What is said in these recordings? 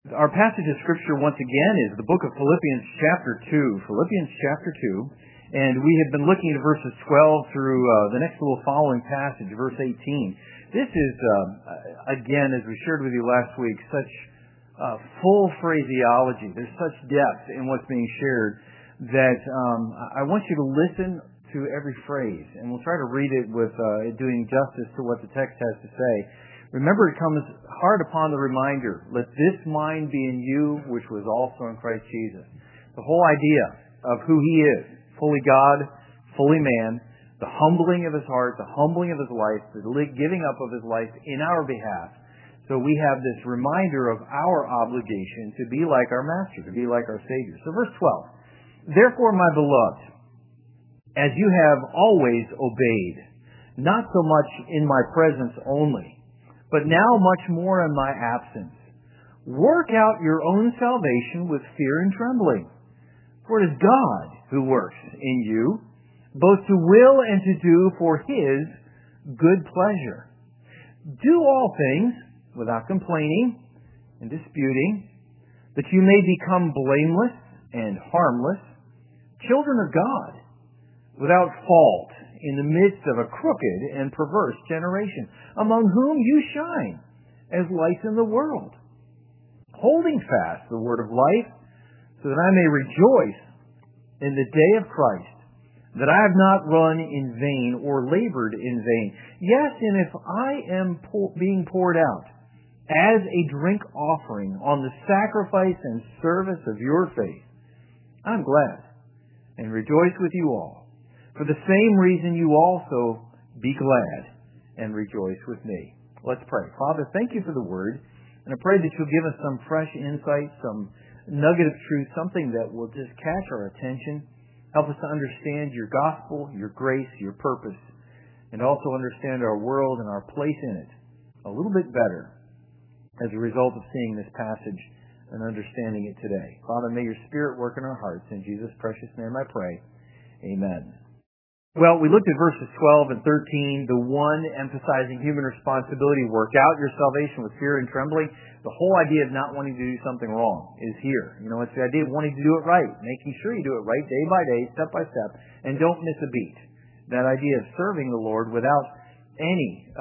Our passage of Scripture, once again, is the book of Philippians chapter 2. Philippians chapter 2. And we have been looking at verses 12 through the next little following passage, verse 18. This is, again, as we shared with you last week, such full phraseology. There's such depth in what's being shared that I want you to listen to every phrase. And we'll try to read it with doing justice to what the text has to say. Remember, it comes hard upon the reminder, let this mind be in you, which was also in Christ Jesus. The whole idea of who He is, fully God, fully man, the humbling of His heart, the humbling of His life, the giving up of His life in our behalf. So we have this reminder of our obligation to be like our Master, to be like our Savior. So verse 12, therefore, my beloved, as you have always obeyed, not so much in my presence only, but now much more in my absence, work out your own salvation with fear and trembling. For it is God who works in you, both to will and to do for His good pleasure. Do all things without complaining and disputing, that you may become blameless and harmless, children of God, without fault, in the midst of a crooked and perverse generation, among whom you shine as lights in the world, holding fast the word of life, so that I may rejoice in the day of Christ, that I have not run in vain or labored in vain. Yes, and if I am being poured out as a drink offering on the sacrifice and service of your faith, I'm glad and rejoice with you all. For the same reason you also be glad and rejoice with me. Let's pray. Father, thank you for the word. And I pray that you'll give us some fresh insight, some nugget of truth, something that will just catch our attention. Help us to understand your gospel, your grace, your purpose, and also understand our world and our place in it a little bit better as a result of seeing this passage and understanding it today. Father, may your Spirit work in our hearts. In Jesus' precious name I pray. Amen. Well, we looked at verses 12 and 13, the one emphasizing human responsibility, work out your salvation with fear and trembling. The whole idea of not wanting to do something wrong is here. You know, it's the idea of wanting to do it right, making sure you do it right day by day, step by step, and don't miss a beat. That idea of serving the Lord without any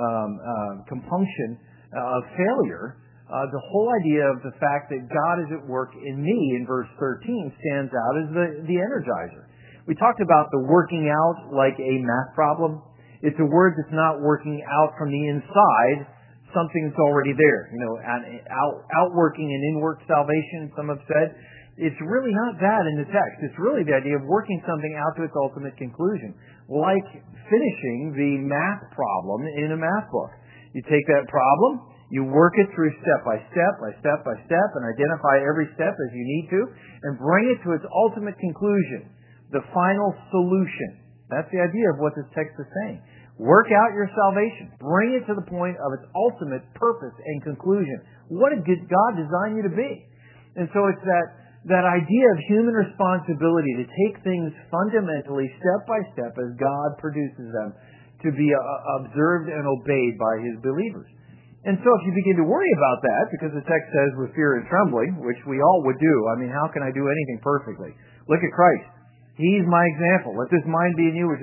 compunction of failure. The whole idea of the fact that God is at work in me in verse 13 stands out as the energizer. We talked about the working out like a math problem. It's a word that's not working out from the inside, something that's already there. You know, outworking and inward salvation, some have said. It's really not that in the text. It's really the idea of working something out to its ultimate conclusion, like finishing the math problem in a math book. You take that problem, you work it through step by step, and identify every step as you need to, and bring it to its ultimate conclusion. The final solution. That's the idea of what this text is saying. Work out your salvation. Bring it to the point of its ultimate purpose and conclusion. What did God design you to be? And so it's that idea of human responsibility to take things fundamentally, step by step, as God produces them, to be observed and obeyed by His believers. And so if you begin to worry about that, because the text says with fear and trembling, which we all would do, I mean, how can I do anything perfectly? Look at Christ. He's my example. Let this mind be in you, which is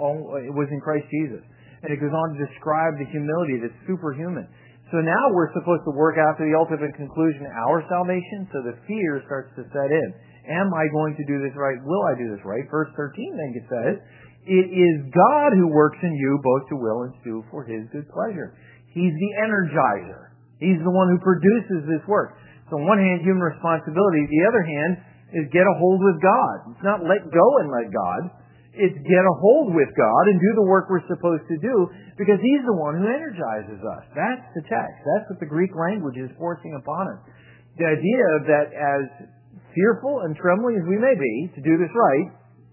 it was in Christ Jesus. And it goes on to describe the humility that's superhuman. So now we're supposed to work out to the ultimate conclusion, our salvation, so the fear starts to set in. Am I going to do this right? Will I do this right? Verse 13 then it says, it is God who works in you both to will and to do for His good pleasure. He's the energizer. He's the one who produces this work. So on one hand, human responsibility. The other hand is get a hold with God. It's not let go and let God. It's get a hold with God and do the work we're supposed to do because He's the one who energizes us. That's the text. That's what the Greek language is forcing upon us. The idea that as fearful and trembling as we may be to do this right,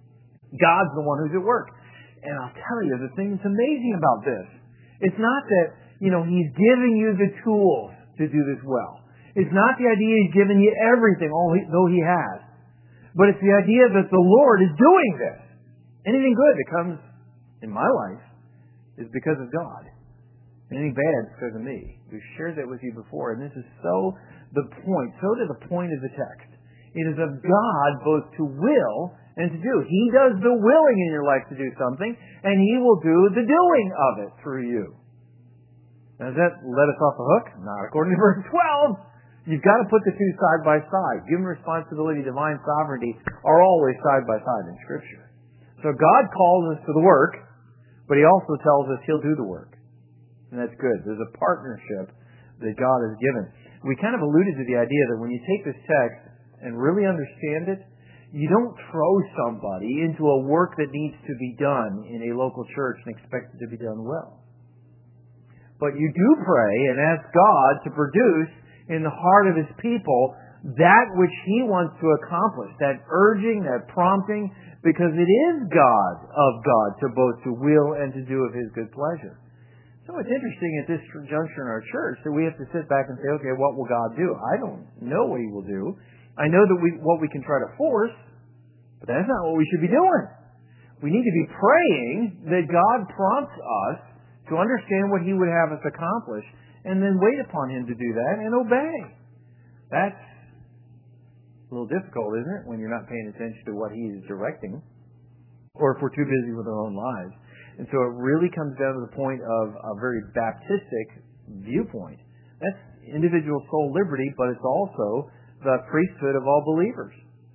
God's the one who's at work. And I'll tell you, the thing that's amazing about this, it's not that, He's giving you the tools to do this well. It's not the idea He's given you everything, though He has. But it's the idea that the Lord is doing this. Anything good that comes in my life is because of God. Anything bad is because of me. We've shared that with you before, and this is so to the point of the text. It is of God both to will and to do. He does the willing in your life to do something, and He will do the doing of it through you. Now, does that let us off the hook? Not according to verse 12. You've got to put the two side by side. Human responsibility, divine sovereignty are always side by side in Scripture. So God calls us to the work, but He also tells us He'll do the work. And that's good. There's a partnership that God has given. We kind of alluded to the idea that when you take this text and really understand it, you don't throw somebody into a work that needs to be done in a local church and expect it to be done well. But you do pray and ask God to produce in the heart of His people that which He wants to accomplish, that urging, that prompting, because it is of God to both to will and to do of His good pleasure. So it's interesting at this juncture in our church that we have to sit back and say, okay, what will God do? I don't know what He will do. I know that what we can try to force, but that's not what we should be doing. We need to be praying that God prompts us to understand what He would have us accomplish, and then wait upon Him to do that and obey. That's a little difficult, isn't it, when you're not paying attention to what He is directing, or if we're too busy with our own lives. And so it really comes down to the point of a very Baptistic viewpoint. That's individual soul liberty, but it's also the priesthood of all believers.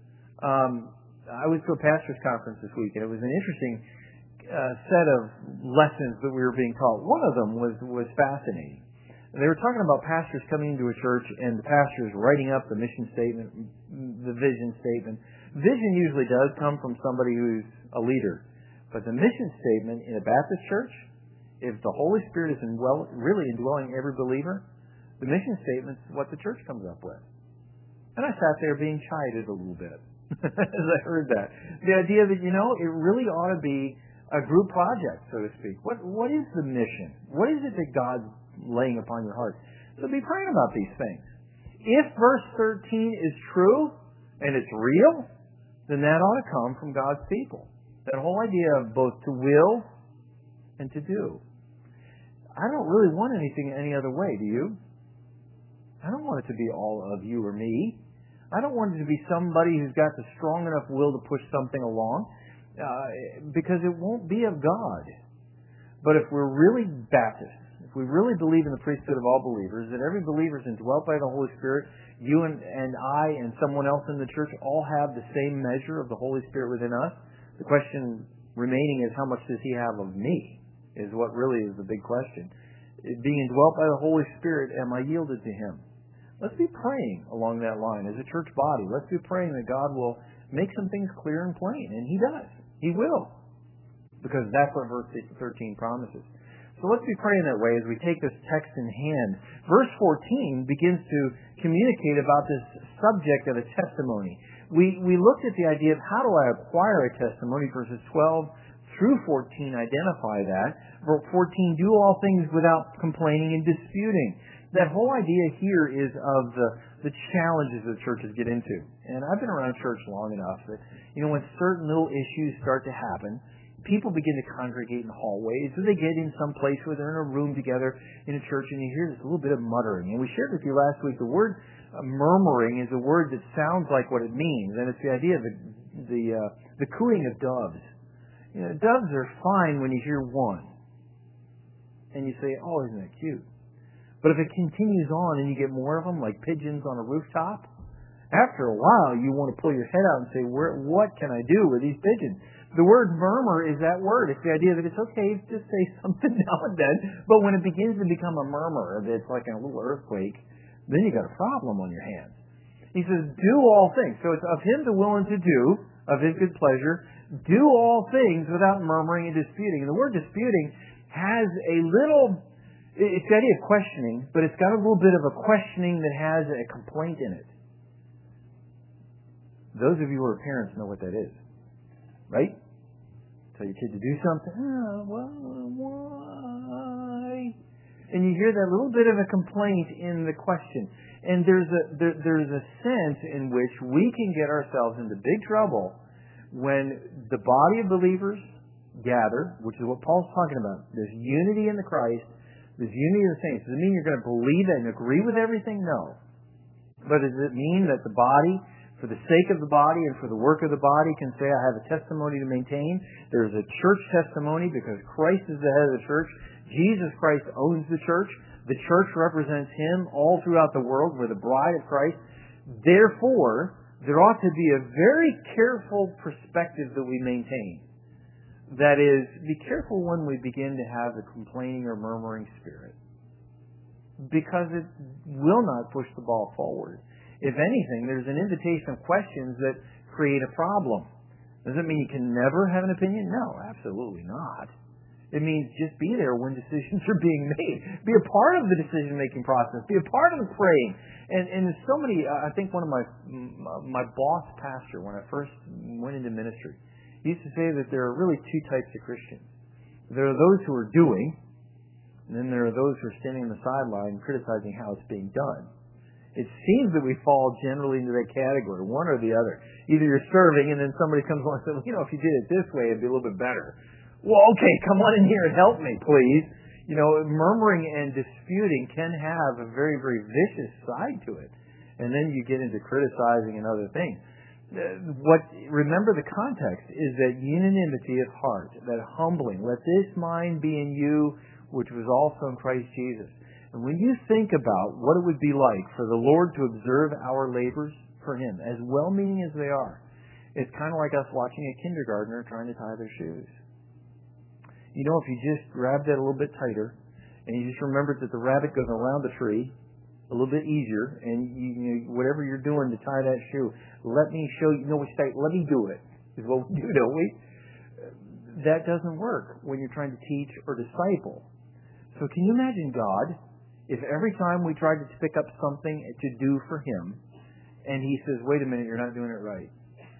I was to a pastor's conference this week, and it was an interesting set of lessons that we were being taught. One of them was fascinating. They were talking about pastors coming into a church and the pastors writing up the mission statement, the vision statement. Vision usually does come from somebody who's a leader. But the mission statement in a Baptist church, if the Holy Spirit is really indwelling every believer, the mission statement is what the church comes up with. And I sat there being chided a little bit as I heard that. The idea that, it really ought to be a group project, so to speak. What is the mission? What is it that God's laying upon your heart? So be praying about these things. If verse 13 is true and it's real, then that ought to come from God's people. That whole idea of both to will and to do. I don't really want anything any other way, do you? I don't want it to be all of you or me. I don't want it to be somebody who's got the strong enough will to push something along, because it won't be of God. But if we're really Baptists, if we really believe in the priesthood of all believers, that every believer is indwelt by the Holy Spirit, you and I and someone else in the church all have the same measure of the Holy Spirit within us, the question remaining is, how much does He have of me? Is what really is the big question. Being indwelt by the Holy Spirit, am I yielded to Him? Let's be praying along that line as a church body. Let's be praying that God will make some things clear and plain. And He does. He will. Because that's what verse 13 promises. So let's be praying that way as we take this text in hand. Verse 14 begins to communicate about this subject of a testimony. We looked at the idea of how do I acquire a testimony. Verses 12 through 14 identify that. Verse 14, do all things without complaining and disputing. That whole idea here is of the challenges that churches get into. And I've been around church long enough that, when certain little issues start to happen, people begin to congregate in hallways, or they get in some place where they're in a room together in a church, and you hear this little bit of muttering. And we shared with you last week the word murmuring is a word that sounds like what it means, and it's the idea of the cooing of doves. Doves are fine when you hear one, and you say, "Oh, isn't that cute?" But if it continues on and you get more of them, like pigeons on a rooftop, after a while you want to pull your head out and say, "What can I do with these pigeons?" The word murmur is that word. It's the idea that it's okay to say something now and then, but when it begins to become a murmur, it's like a little earthquake, then you got a problem on your hands. He says, do all things. So it's of Him to will and to do, of His good pleasure. Do all things without murmuring and disputing. And the word disputing has it's the idea of questioning, but it's got a little bit of a questioning that has a complaint in it. Those of you who are parents know what that is, right? Tell your kid to do something. Why? And you hear that little bit of a complaint in the question. And there's a sense in which we can get ourselves into big trouble when the body of believers gather, which is what Paul's talking about. There's unity in the Christ. This unity of the saints. Does it mean you're going to believe that and agree with everything? No. But does it mean that the body, for the sake of the body and for the work of the body, can say, I have a testimony to maintain? There's a church testimony because Christ is the head of the church. Jesus Christ owns the church. The church represents Him all throughout the world. We're the bride of Christ. Therefore, there ought to be a very careful perspective that we maintain. That is, be careful when we begin to have the complaining or murmuring spirit, because it will not push the ball forward. If anything, there's an invitation of questions that create a problem. Does it mean you can never have an opinion? No, absolutely not. It means just be there when decisions are being made. Be a part of the decision-making process. Be a part of the praying. And there's so many, I think one of my boss pastor, when I first went into ministry, he used to say that there are really two types of Christians. There are those who are doing, and then there are those who are standing on the sideline criticizing how it's being done. It seems that we fall generally into that category, one or the other. Either you're serving and then somebody comes along and says, well, if you did it this way, it'd be a little bit better. Well, okay, come on in here and help me, please. Murmuring and disputing can have a very, very vicious side to it. And then you get into criticizing and other things. Remember the context is that unanimity of heart, that humbling. Let this mind be in you, which was also in Christ Jesus. And when you think about what it would be like for the Lord to observe our labors for Him, as well-meaning as they are, it's kind of like us watching a kindergartner trying to tie their shoes. If you just grabbed that a little bit tighter, and you just remembered that the rabbit goes around the tree a little bit easier, and whatever you're doing to tie that shoe, let me show you, let me do it, is what we do, don't we? That doesn't work when you're trying to teach or disciple. So can you imagine God, if every time we tried to pick up something to do for Him, and He says, wait a minute, you're not doing it right.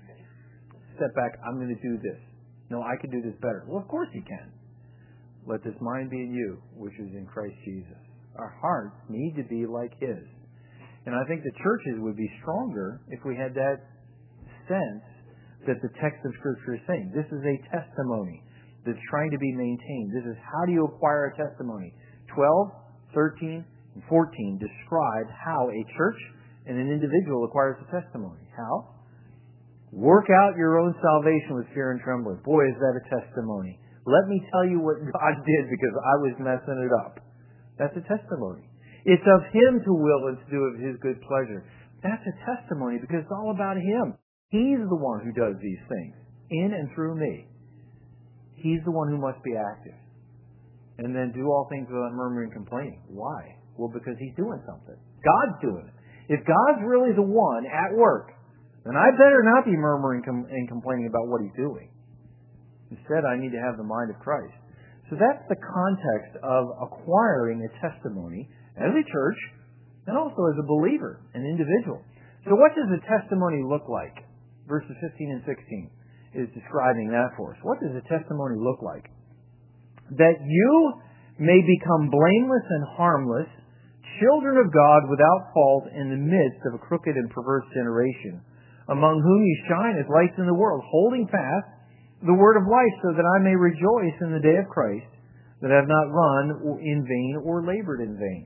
Step back, I'm going to do this. No, I can do this better. Well, of course He can. Let this mind be in you, which is in Christ Jesus. Our hearts need to be like His. And I think the churches would be stronger if we had that sense that the text of Scripture is saying. This is a testimony that's trying to be maintained. This is how do you acquire a testimony. 12, 13, and 14 describe how a church and an individual acquires a testimony. How? Work out your own salvation with fear and trembling. Boy, is that a testimony. Let me tell you what God did because I was messing it up. That's a testimony. It's of Him to will and to do of His good pleasure. That's a testimony because it's all about Him. He's the one who does these things in and through me. He's the one who must be active. And then do all things without murmuring and complaining. Why? Well, because He's doing something. God's doing it. If God's really the one at work, then I better not be murmuring and complaining about what He's doing. Instead, I need to have the mind of Christ. So that's the context of acquiring a testimony as a church and also as a believer, an individual. So what does a testimony look like? Verses 15 and 16 is describing that for us. What does a testimony look like? That you may become blameless and harmless, children of God without fault in the midst of a crooked and perverse generation, among whom you shine as lights in the world, holding fast the word of life, so that I may rejoice in the day of Christ, that I have not run in vain or labored in vain.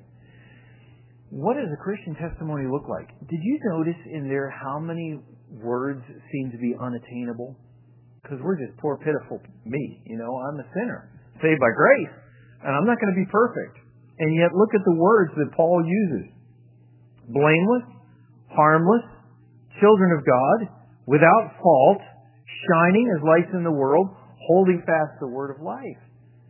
What does a Christian testimony look like? Did you notice in there how many words seem to be unattainable? Because we're just poor, pitiful me. I'm a sinner, saved by grace, and I'm not going to be perfect. And yet look at the words that Paul uses. Blameless, harmless, children of God, without fault, shining as lights in the world, holding fast the word of life.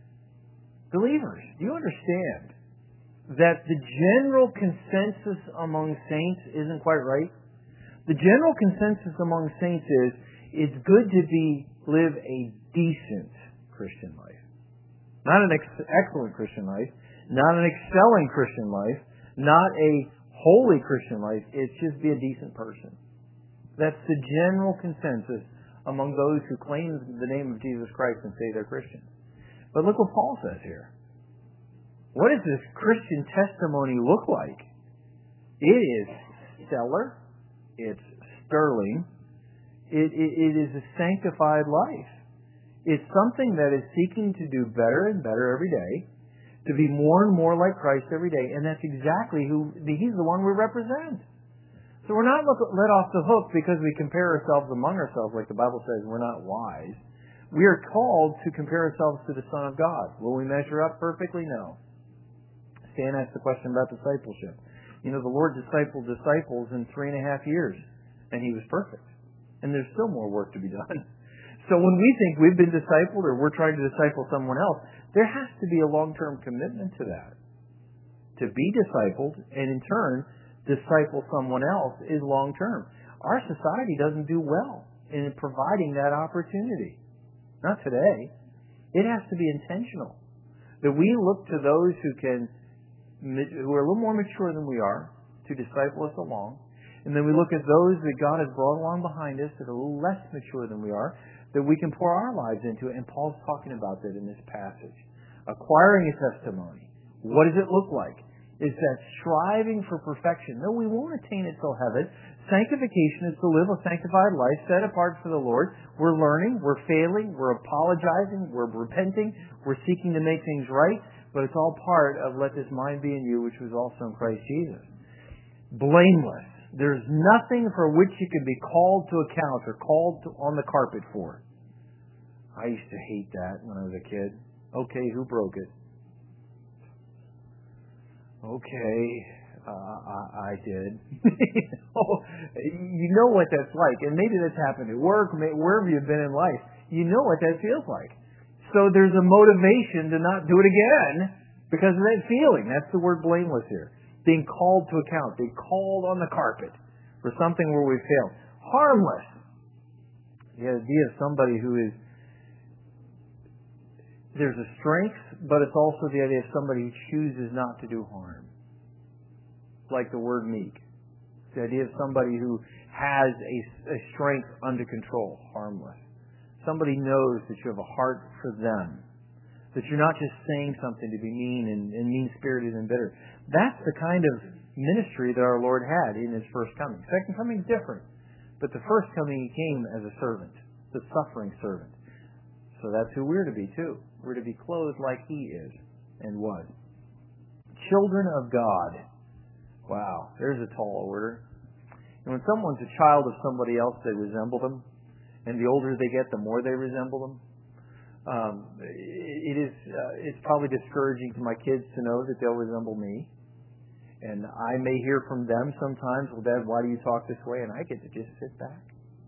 Believers, do you understand that the general consensus among saints isn't quite right? The general consensus among saints is it's good to live a decent Christian life. Not an excellent Christian life, not an excelling Christian life, not a holy Christian life. It's just be a decent person. That's the general consensus among those who claim the name of Jesus Christ and say they're Christians. But look what Paul says here. What does this Christian testimony look like? It is stellar. It's sterling. It is a sanctified life. It's something that is seeking to do better and better every day, to be more and more like Christ every day. And that's exactly He's the one we represent. So we're not let off the hook because we compare ourselves among ourselves, like the Bible says we're not wise. We are called to compare ourselves to the Son of God. Will we measure up perfectly? No. Stan asked the question about discipleship. You know, the Lord discipled disciples in 3.5 years, and He was perfect. And there's still more work to be done. So when we think we've been discipled or we're trying to disciple someone else, there has to be a long-term commitment to that. To be discipled and in turn disciple someone else is long-term. Our society doesn't do well in providing that opportunity. Not today. It has to be intentional. That we look to those who are a little more mature than we are to disciple us along. And then we look at those that God has brought along behind us that are a little less mature than we are, that we can pour our lives into it. And Paul's talking about that in this passage. Acquiring a testimony. What does it look like? Is that striving for perfection. No, we won't attain it till heaven. Sanctification is to live a sanctified life set apart for the Lord. We're learning, we're failing, we're apologizing, we're repenting, we're seeking to make things right, but it's all part of let this mind be in you, which was also in Christ Jesus. Blameless. There's nothing for which you can be called to account or called on the carpet for. I used to hate that when I was a kid. Okay, who broke it? Okay, I did. You know what that's like. And maybe that's happened at work, wherever you've been in life. You know what that feels like. So there's a motivation to not do it again because of that feeling. That's the word blameless here. Being called to account. Being called on the carpet for something where we failed. Harmless. The idea of somebody who is... There's a strength, but it's also the idea of somebody who chooses not to do harm. Like the word meek. It's the idea of somebody who has a strength under control, harmless. Somebody knows that you have a heart for them. That you're not just saying something to be mean and mean-spirited and bitter. That's the kind of ministry that our Lord had in His first coming. Second coming is different. But the first coming He came as a servant. The suffering servant. So that's who we're to be too. We're to be clothed like He is and was. Children of God. Wow, there's a tall order. And when someone's a child of somebody else, they resemble them. And the older they get, the more they resemble them. It's probably discouraging to my kids to know that they'll resemble me. And I may hear from them sometimes, well, Dad, why do you talk this way? And I get to just sit back.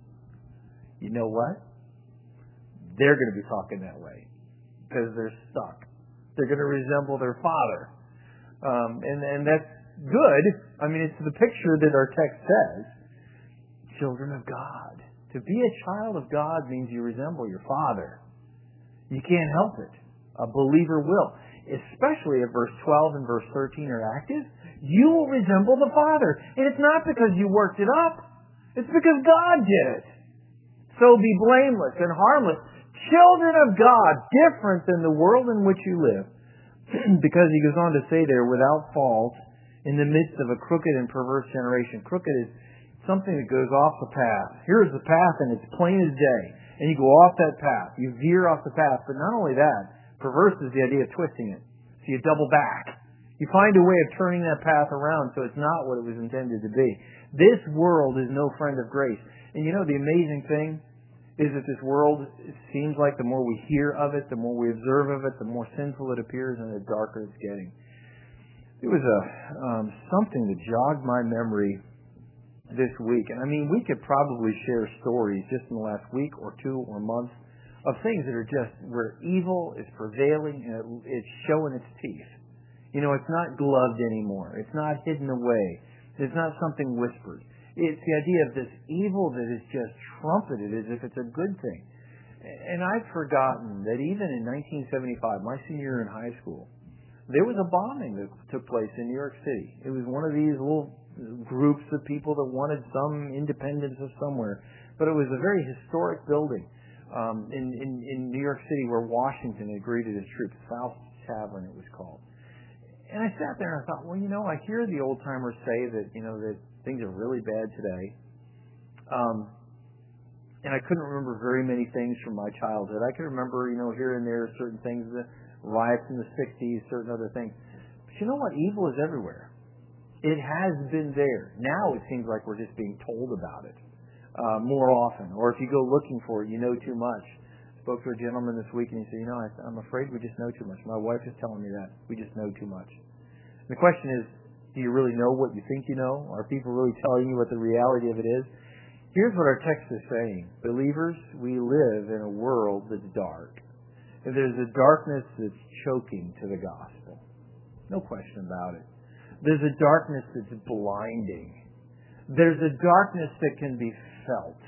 You know what? They're going to be talking that way because they're stuck. They're going to resemble their father. And that's good. I mean, it's the picture that our text says. Children of God. To be a child of God means you resemble your father. You can't help it. A believer will. Especially if verse 12 and verse 13 are active. You will resemble the Father. And it's not because you worked it up. It's because God did it. So be blameless and harmless. Children of God, different than the world in which you live. Because he goes on to say there, without fault, in the midst of a crooked and perverse generation. Crooked is something that goes off the path. Here's the path and it's plain as day. And you go off that path. You veer off the path. But not only that, perverse is the idea of twisting it. So you double back. You find a way of turning that path around so it's not what it was intended to be. This world is no friend of grace. And you know the amazing thing is that this world, it seems like the more we hear of it, the more we observe of it, the more sinful it appears and the darker it's getting. It was something that jogged my memory this week. And I mean, we could probably share stories just in the last week or two or month of things that are just where evil is prevailing and it's showing its teeth. You know, it's not gloved anymore. It's not hidden away. It's not something whispered. It's the idea of this evil that is just trumpeted as if it's a good thing. And I've forgotten that even in 1975, my senior year in high school, there was a bombing that took place in New York City. It was one of these little groups of people that wanted some independence of somewhere. But it was a very historic building in New York City where Washington had greeted his troops. South Tavern, it was called. And I sat there and I thought, well, you know, I hear the old-timers say that, you know, that things are really bad today. And I couldn't remember very many things from my childhood. I could remember, you know, here and there certain things. riots in the 60s, certain other things. But you know what? Evil is everywhere. It has been there. Now it seems like we're just being told about it more often. Or if you go looking for it, you know too much. I spoke to a gentleman this week and he said, I'm afraid we just know too much. My wife is telling me that. We just know too much. And the question is, do you really know what you think you know? Are people really telling you what the reality of it is? Here's what our text is saying. Believers, we live in a world that's dark. And there's a darkness that's choking to the gospel. No question about it. There's a darkness that's blinding. There's a darkness that can be felt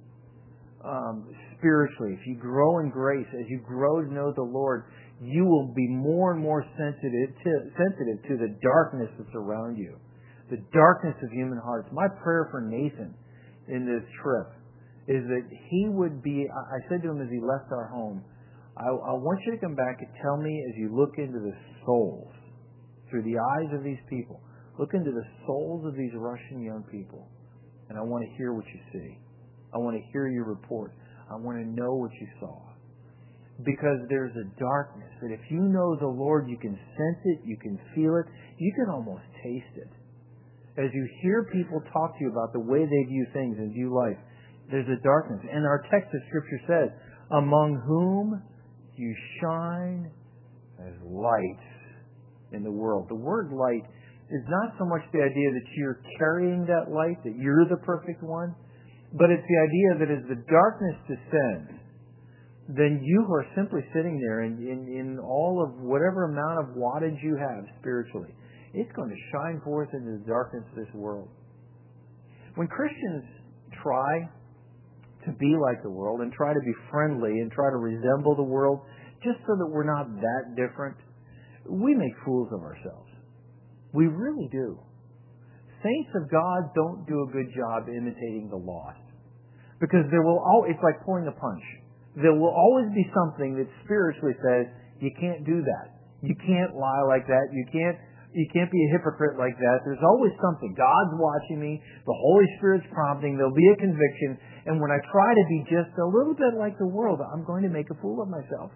spiritually. If you grow in grace, as you grow to know the Lord, you will be more and more sensitive to the darkness that's around you, the darkness of human hearts. My prayer for Nathan in this trip is that he would be, I said to him as he left our home, I want you to come back and tell me as you look into the souls, through the eyes of these people, look into the souls of these Russian young people, and I want to hear what you see. I want to hear your report. I want to know what you saw. Because there's a darkness that if you know the Lord, you can sense it, you can feel it, you can almost taste it. As you hear people talk to you about the way they view things and view life, there's a darkness. And our text of Scripture says, among whom you shine as lights in the world. The word light is not so much the idea that you're carrying that light, that you're the perfect one, but it's the idea that as the darkness descends, then you are simply sitting there in all of whatever amount of wattage you have spiritually. It's going to shine forth into the darkness of this world. When Christians try to be like the world and try to be friendly and try to resemble the world just so that we're not that different, we make fools of ourselves. We really do. Saints of God don't do a good job imitating the lost. Because it's like pulling a punch. There will always be something that spiritually says, you can't do that. You can't lie like that. You can't be a hypocrite like that. There's always something. God's watching me. The Holy Spirit's prompting. There'll be a conviction. And when I try to be just a little bit like the world, I'm going to make a fool of myself.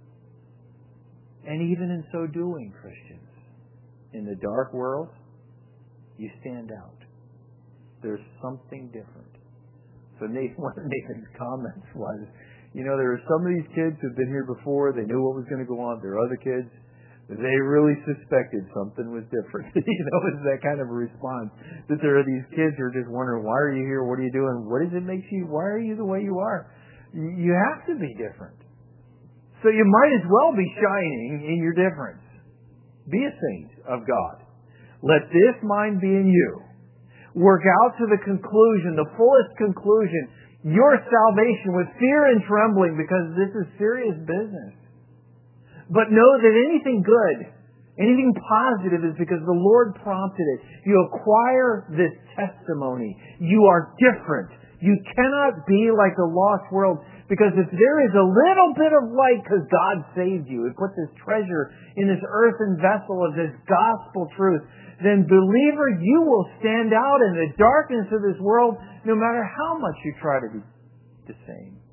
And even in so doing, Christians, in the dark world, you stand out. There's something different. So one of Nathan's comments was, there are some of these kids who've been here before. They knew what was going to go on. There are other kids. They really suspected something was different. It's that kind of a response. That there are these kids who are just wondering, why are you here? What are you doing? What does it make you? Why are you the way you are? You have to be different. So you might as well be shining in your difference. Be a saint of God. Let this mind be in you. Work out to the conclusion, the fullest conclusion, your salvation with fear and trembling, because this is serious business. But know that anything good, anything positive is because the Lord prompted it. You acquire this testimony. You are different. You cannot be like the lost world, because if there is a little bit of light because God saved you and put this treasure in this earthen vessel of this gospel truth, then believer, you will stand out in the darkness of this world no matter how much you try to be the same.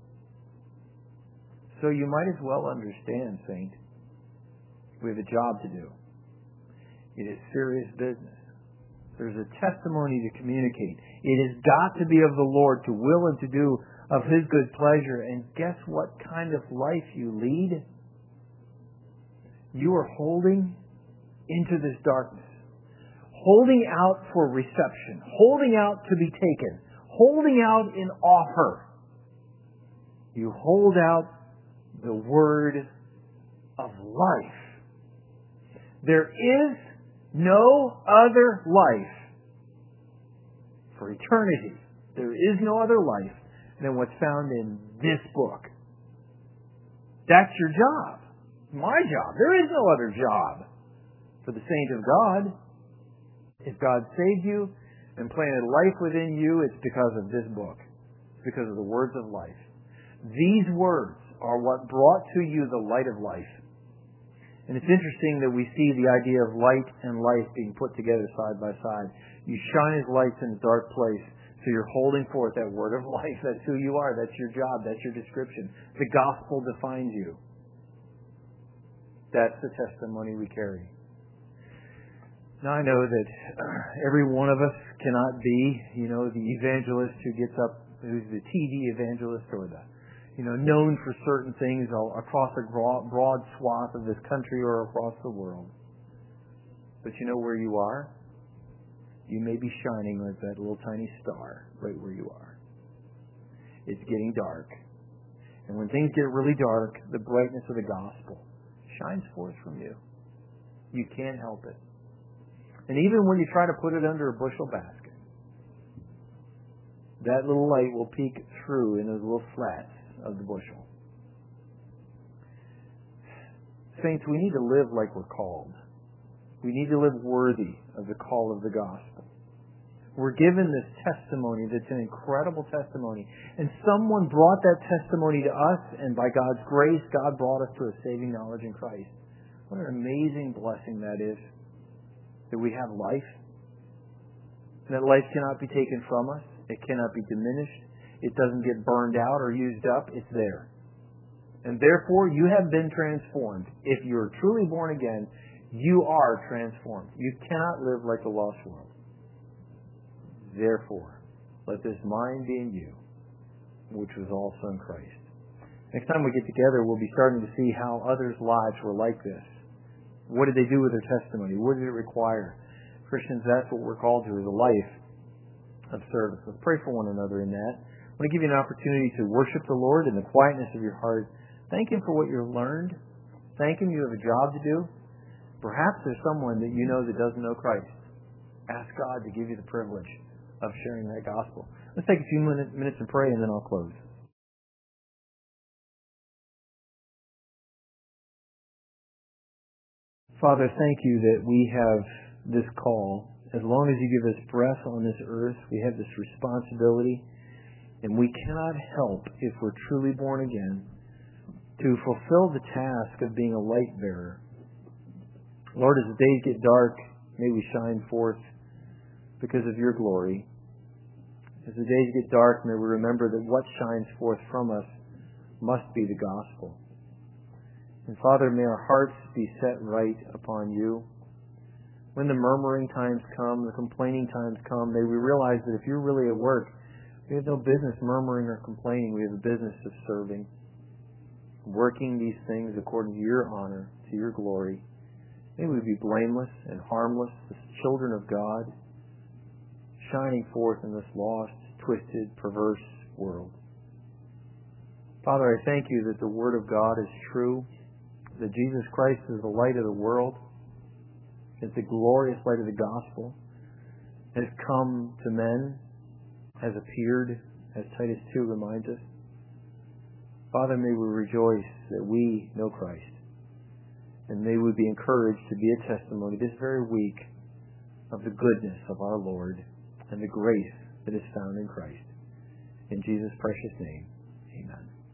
So you might as well understand, saint, we have a job to do. It is serious business. There's a testimony to communicate. It has got to be of the Lord, to will and to do of His good pleasure. And guess what kind of life you lead? You are holding into this darkness. Holding out for reception. Holding out to be taken. Holding out in offer. You hold out the word of life. There is no other life for eternity. There is no other life than what's found in this book. That's your job. My job. There is no other job for the saint of God. If God saved you and planted life within you, it's because of this book. It's because of the words of life. These words are what brought to you the light of life. And it's interesting that we see the idea of light and life being put together side by side. You shine as lights in a dark place, so you're holding forth that word of life. That's who you are. That's your job. That's your description. The gospel defines you. That's the testimony we carry. Now I know that every one of us cannot be, the evangelist who gets up, who's the TV evangelist or the, known for certain things across a broad swath of this country or across the world. But you know where you are? You may be shining like that little tiny star right where you are. It's getting dark. And when things get really dark, the brightness of the gospel shines forth from you. You can't help it. And even when you try to put it under a bushel basket, that little light will peek through in those little slats of the bushel. Saints, we need to live like we're called. We need to live worthy of the call of the gospel. We're given this testimony that's an incredible testimony. And someone brought that testimony to us, and by God's grace, God brought us to a saving knowledge in Christ. What an amazing blessing that is. That we have life. That life cannot be taken from us. It cannot be diminished. It doesn't get burned out or used up. It's there. And therefore, you have been transformed. If you're truly born again, you are transformed. You cannot live like the lost world. Therefore, let this mind be in you, which was also in Christ. Next time we get together, we'll be starting to see how others' lives were like this. What did they do with their testimony? What did it require? Christians, that's what we're called to, is a life of service. Let's pray for one another in that. I want to give you an opportunity to worship the Lord in the quietness of your heart. Thank Him for what you've learned. Thank Him you have a job to do. Perhaps there's someone that you know that doesn't know Christ. Ask God to give you the privilege of sharing that gospel. Let's take a few minutes and pray, and then I'll close. Father, thank you that we have this call. As long as you give us breath on this earth, we have this responsibility, and we cannot help, if we're truly born again, to fulfill the task of being a light bearer. Lord, as the days get dark, may we shine forth because of your glory. As the days get dark, may we remember that what shines forth from us must be the gospel. And Father, may our hearts be set right upon you. When the murmuring times come, the complaining times come, may we realize that if you're really at work, we have no business murmuring or complaining. We have a business of serving, working these things according to your honor, to your glory. May we be blameless and harmless, the children of God, shining forth in this lost, twisted, perverse world. Father, I thank you that the Word of God is true, that Jesus Christ is the light of the world, that the glorious light of the gospel has come to men, has appeared, as Titus 2 reminds us. Father, may we rejoice that we know Christ, and may we be encouraged to be a testimony this very week of the goodness of our Lord and the grace that is found in Christ. In Jesus' precious name, amen.